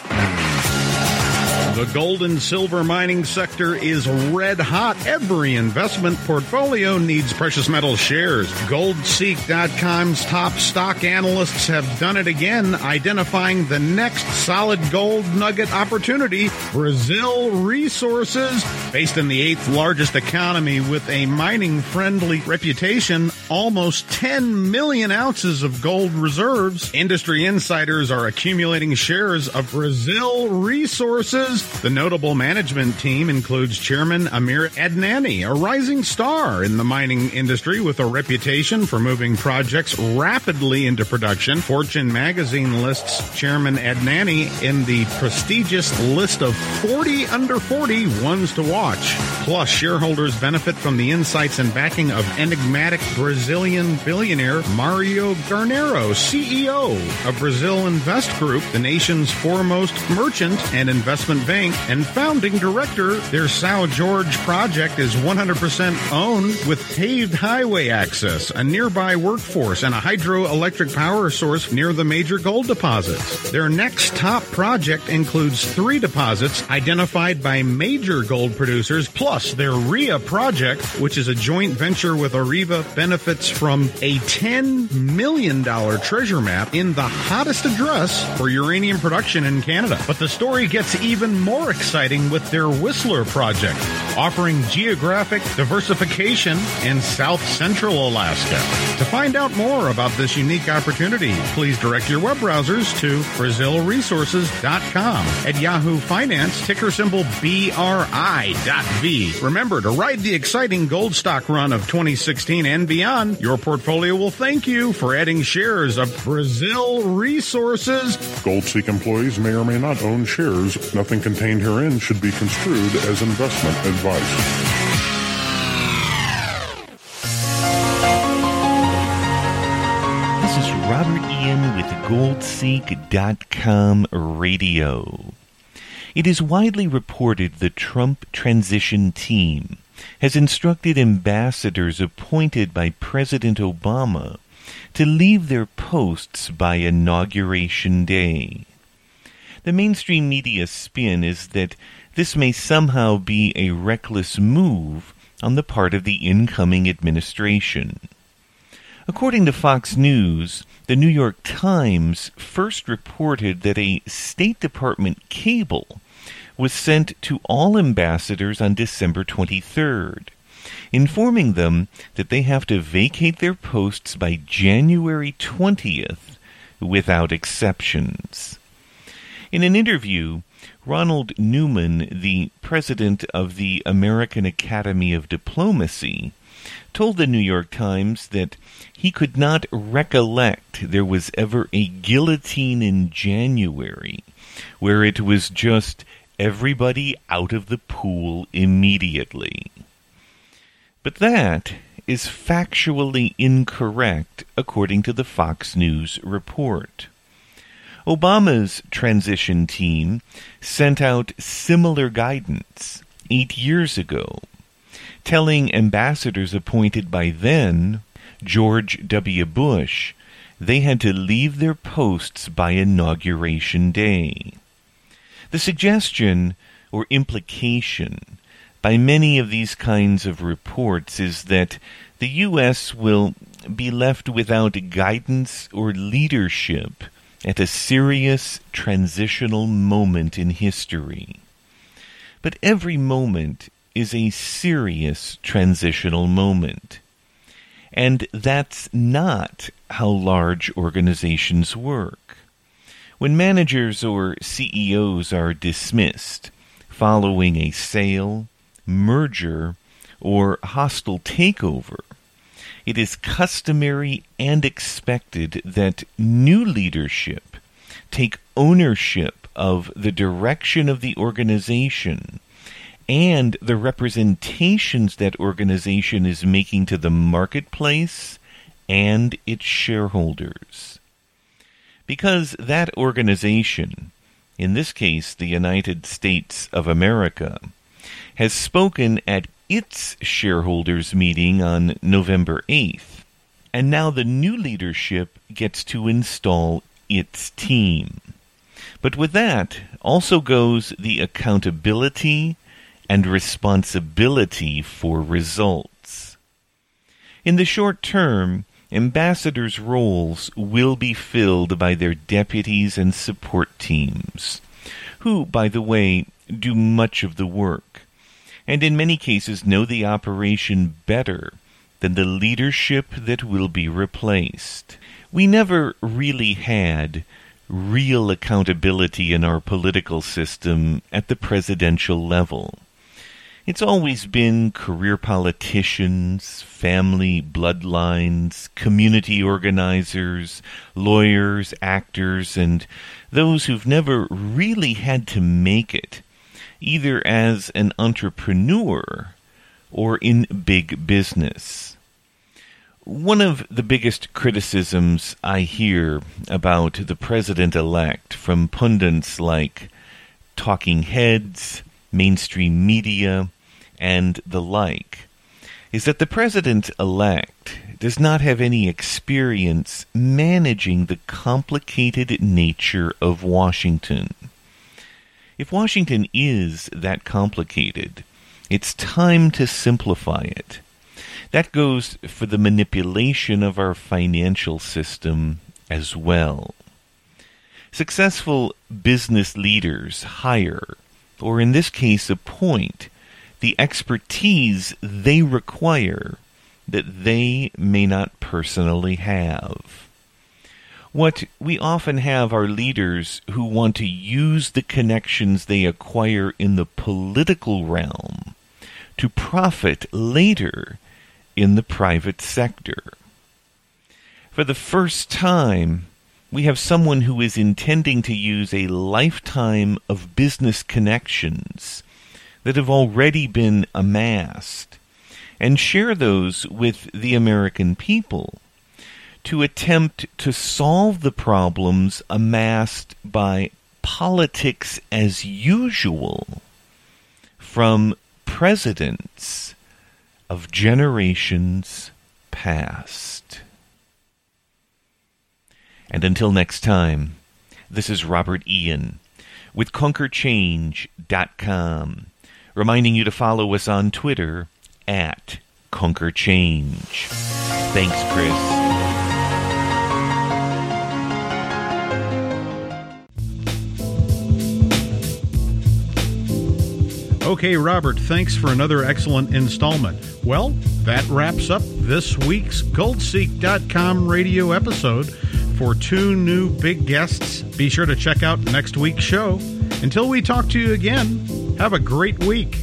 The gold and silver mining sector is red hot. Every investment portfolio needs precious metal shares. gold seek dot com's top stock analysts have done it again, identifying the next solid gold nugget opportunity, Brazil Resources. Based in the eighth largest economy with a mining-friendly reputation, almost ten million ounces of gold reserves. Industry insiders are accumulating shares of Brazil Resources. The notable management team includes Chairman Amir Adnani, a rising star in the mining industry with a reputation for moving projects rapidly into production. Fortune magazine lists Chairman Adnani in the prestigious list of forty under forty ones to watch. Plus, shareholders benefit from the insights and backing of enigmatic Brazilian billionaire Mario Garnero, C E O of Brazil Invest Group, the nation's foremost merchant and investment bank and founding director. Their São Jorge project is one hundred percent owned with paved highway access, a nearby workforce, and a hydroelectric power source near the major gold deposits. Their next top project includes three deposits identified by major gold producers, plus their R I A project, which is a joint venture with Areva, benefits from a ten million dollars treasure map in the hottest address for uranium production in Canada. But the story gets even more exciting with their Whistler project, offering geographic diversification in South Central Alaska. To find out more about this unique opportunity, please direct your web browsers to brazil resources dot com. At Yahoo Finance, ticker symbol B R I dot V. Remember to ride the exciting gold stock run of twenty sixteen and beyond. Your portfolio will thank you for adding shares of Brazil Resources. GoldSeek employees may or may not own shares. Nothing contained herein should be construed as investment advice. This is Robert Ian with gold seek dot com Radio. It is widely reported the Trump transition team has instructed ambassadors appointed by President Obama to leave their posts by Inauguration Day. The mainstream media spin is that this may somehow be a reckless move on the part of the incoming administration. According to Fox News, the New York Times first reported that a State Department cable was sent to all ambassadors on December twenty-third, informing them that they have to vacate their posts by January twentieth without exceptions. In an interview, Ronald Newman, the president of the American Academy of Diplomacy, told the New York Times that he could not recollect there was ever a guillotine in January where it was just everybody out of the pool immediately. But that is factually incorrect according to the Fox News report. Obama's transition team sent out similar guidance eight years ago, telling ambassadors appointed by then George W. Bush they had to leave their posts by Inauguration Day. The suggestion or implication by many of these kinds of reports is that the U S will be left without guidance or leadership at a serious transitional moment in history. But every moment is a serious transitional moment. And that's not how large organizations work. When managers or C E Os are dismissed following a sale, merger, or hostile takeover, it is customary and expected that new leadership take ownership of the direction of the organization and the representations that organization is making to the marketplace and its shareholders. Because that organization, in this case the United States of America, has spoken at its shareholders' meeting on November eighth, and now the new leadership gets to install its team. But with that also goes the accountability and responsibility for results. In the short term, ambassadors' roles will be filled by their deputies and support teams, who, by the way, do much of the work, and in many cases know the operation better than the leadership that will be replaced. We never really had real accountability in our political system at the presidential level. It's always been career politicians, family bloodlines, community organizers, lawyers, actors, and those who've never really had to make it, either as an entrepreneur or in big business. One of the biggest criticisms I hear about the president-elect from pundits like Talking Heads, mainstream media, and the like, is that the president-elect does not have any experience managing the complicated nature of Washington. If Washington is that complicated, it's time to simplify it. That goes for the manipulation of our financial system as well. Successful business leaders hire, or in this case appoint, the expertise they require that they may not personally have. What we often have are leaders who want to use the connections they acquire in the political realm to profit later in the private sector. For the first time, we have someone who is intending to use a lifetime of business connections that have already been amassed and share those with the American people to attempt to solve the problems amassed by politics as usual from presidents of generations past. And until next time, this is Robert Ian with Conquer Change dot com, reminding you to follow us on Twitter at Conquer Change. Thanks, Chris. Okay, Robert, thanks for another excellent installment. Well, that wraps up this week's Gold Seek dot com radio episode. For two new big guests, be sure to check out next week's show. Until we talk to you again, have a great week.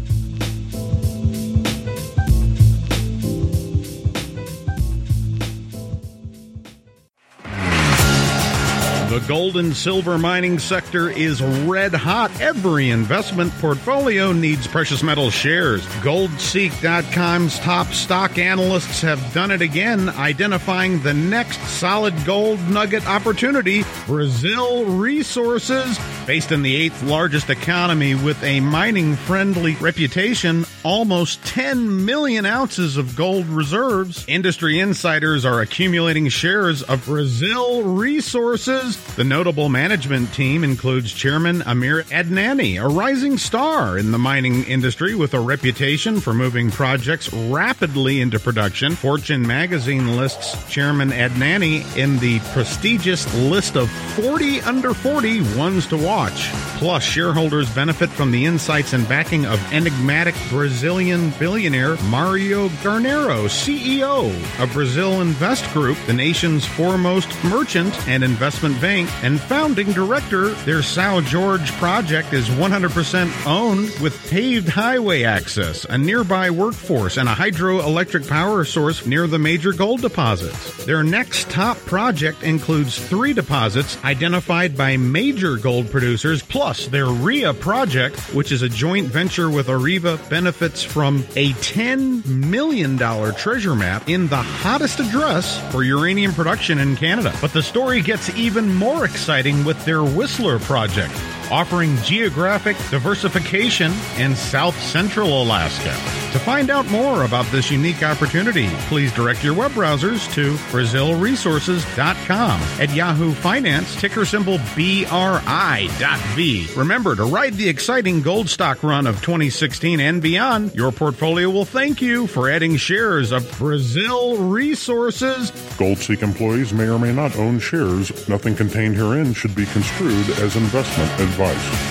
The gold and silver mining sector is red hot. Every investment portfolio needs precious metal shares. Gold Seek dot com's top stock analysts have done it again, identifying the next solid gold nugget opportunity, Brazil Resources. Based in the eighth largest economy with a mining-friendly reputation, almost ten million ounces of gold reserves. Industry insiders are accumulating shares of Brazil Resources. The notable management team includes Chairman Amir Adnani, a rising star in the mining industry with a reputation for moving projects rapidly into production. Fortune magazine lists Chairman Adnani in the prestigious list of forty under forty ones to watch. Plus, shareholders benefit from the insights and backing of enigmatic Brazilian billionaire Mario Garnero, C E O of Brazil Invest Group, the nation's foremost merchant and investment bank, and founding director. Their São Jorge project is one hundred percent owned with paved highway access, a nearby workforce, and a hydroelectric power source near the major gold deposits. Their next top project includes three deposits identified by major gold producers, plus their R I A project, which is a joint venture with Areva, benefits from a ten million dollars treasure map in the hottest address for uranium production in Canada. But the story gets even more exciting with their Whistler project, offering geographic diversification in South Central Alaska. To find out more about this unique opportunity, please direct your web browsers to Brazil Resources dot com. At Yahoo Finance, ticker symbol B R I dot V. Remember to ride the exciting gold stock run of twenty sixteen and beyond. Your portfolio will thank you for adding shares of Brazil Resources. GoldSeek employees may or may not own shares. Nothing contained herein should be construed as investment advice.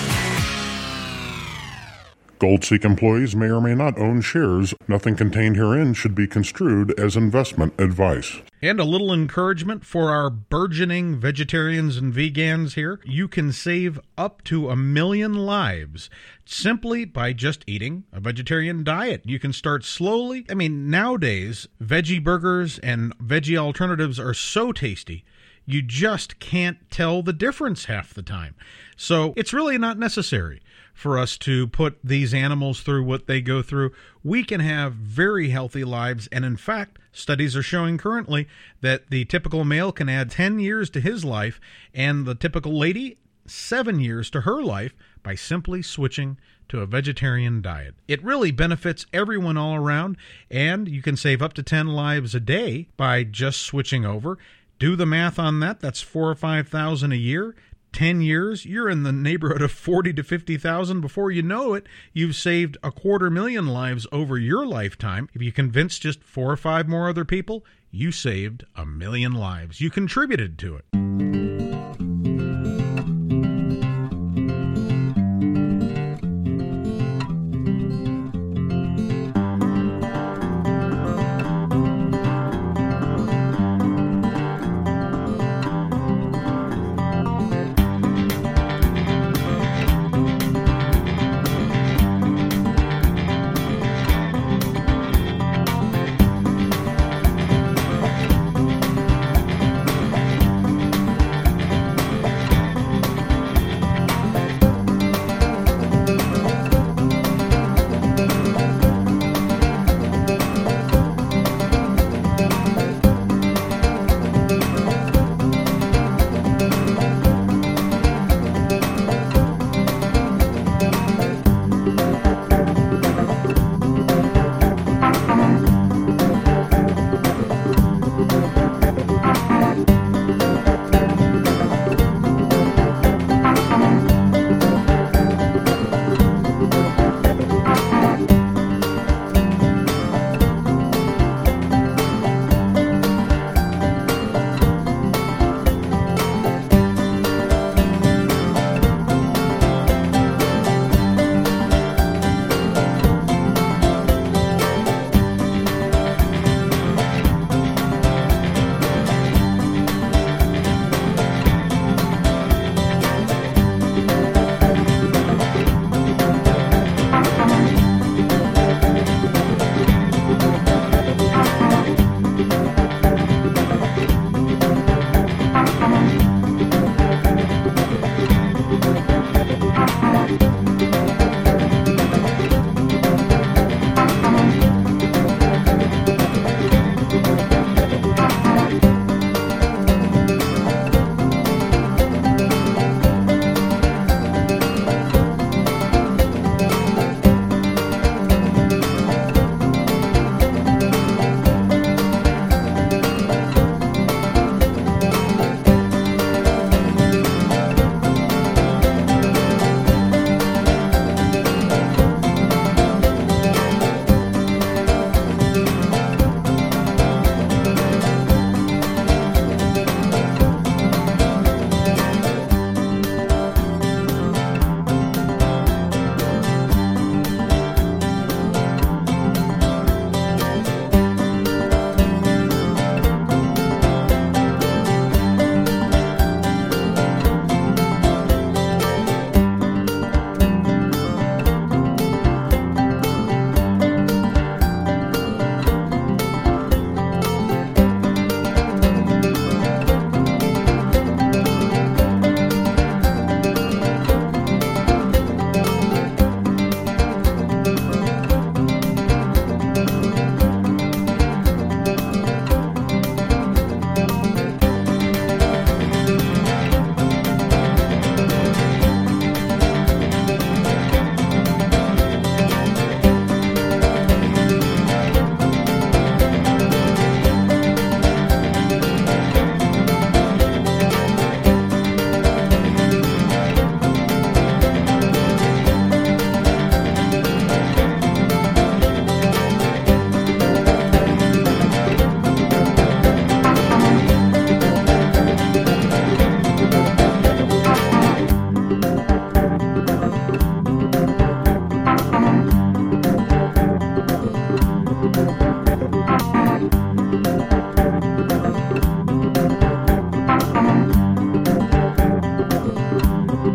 GoldSeek employees may or may not own shares. Nothing contained herein should be construed as investment advice. And a little encouragement for our burgeoning vegetarians and vegans here. You can save up to a million lives simply by just eating a vegetarian diet. You can start slowly. I mean, nowadays, veggie burgers and veggie alternatives are so tasty, you just can't tell the difference half the time. So it's really not necessary for us to put these animals through what they go through. We can have very healthy lives, and in fact, studies are showing currently that the typical male can add ten years to his life, and the typical lady, seven years to her life, by simply switching to a vegetarian diet. It really benefits everyone all around, and you can save up to ten lives a day by just switching over. Do the math on that. That's four or five thousand a year. ten years, you're in the neighborhood of forty to fifty thousand. Before you know it, you've saved a quarter million lives over your lifetime. If you convince just four or five more other people, you saved a million lives. You contributed to it.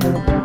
Bye.